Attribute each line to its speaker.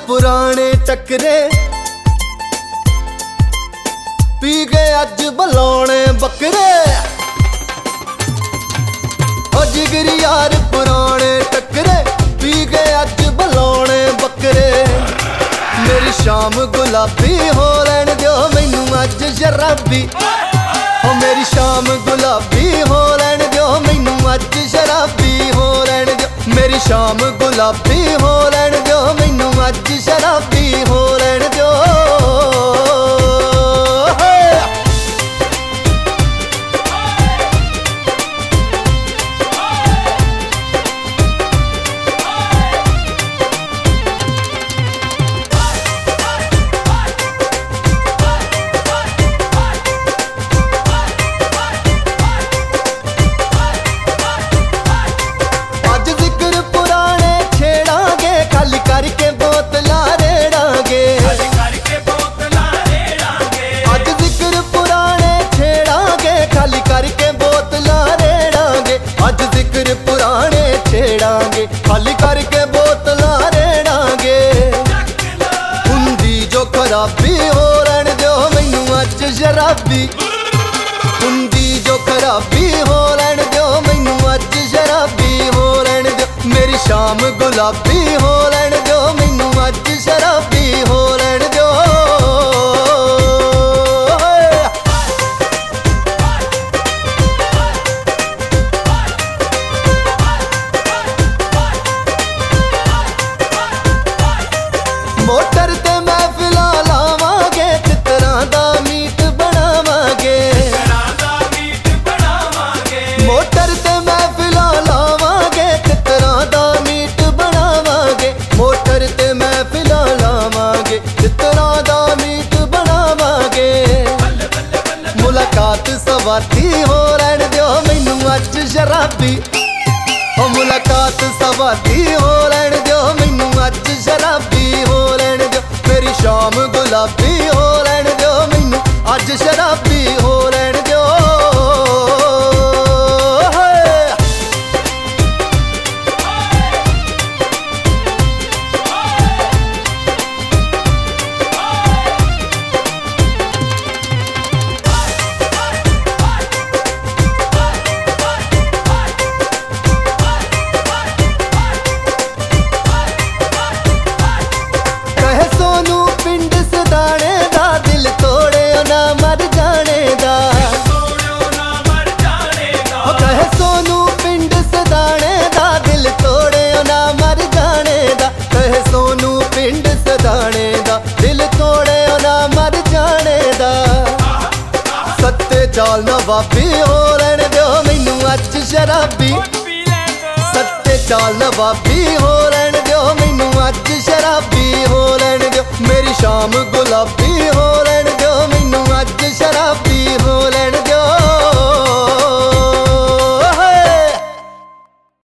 Speaker 1: पुराने टकरे पी गए अज बलौने बकरे। ओ जिगरी यार पुराने टकरे पी गए अज बलौने बकरे। मेरी शाम गुलाबी हो लैन दो मैनू अज शराबी। ओ मेरी शाम गुलाबी हो लैन दो मैनू अज शराबी हो लैन दो। मेरी शाम गुलाबी हो लैन दो मैनू अज शराबी हो लैन दो। खाली करके बोतला रेड़ांगे हुंदी जो खराबी हो लैन दो मैनू अज शराबी। हुंदी जो खराबी हो लैन दो मैनू अज शराबी हो लैन दो। मेरी शाम गुलाबी हो लैन दो मैनू अज शराबी हो लैन दो। मोटर ते महफिल लावांगे चित्रां दा मीट बनावांगे। मोटर ते महफिल लावांगे चित्रां दा मीट बनावांगे। मोटर ते महफिल लावांगे चित्रां दा मीट बनावांगे। मुलाकात सवाती हो लैन दो मैनू अज शराबी। ओ मुलाकात सवाती हो लैन दो मैनू अज शराबी हो लैन दो। मेरी शाम गुलाबी हो लैन दो मैनू अज शराबी हो लैन दो। चाल नवाबी हो लैन दो मैनू अज शराबी। सत्ते चाल नवाबी हो लैन दो मैनू अज शराबी हो लैन दो। मेरी शाम